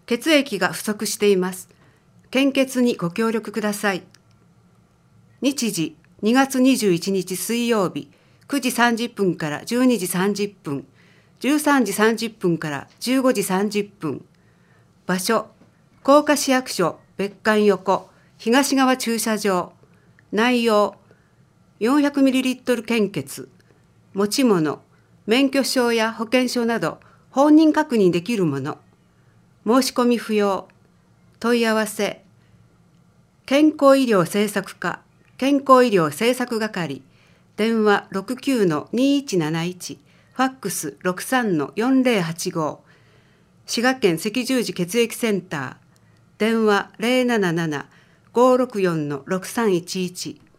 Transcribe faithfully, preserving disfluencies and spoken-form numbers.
血液が不足しています。献血にご協力ください。日時にがつにじゅういちにち水曜日くじさんじゅっぷんからじゅうにじさんじゅっぷん、じゅうさんじさんじゅっぷんからじゅうごじさんじゅっぷん。場所、甲賀市役所別館横東側駐車場。内容、よんひゃくミリリットル 献血。持ち物、免許証や保険証など本人確認できるもの。申し込み不要。問い合わせ、健康医療政策課、健康医療政策係、電話 ろくきゅうのにいちなないち、ファックス ろくさんのよんぜろはちご、滋賀県赤十字血液センター、電話 ゼロななななごろくよんのろくさんいちいち。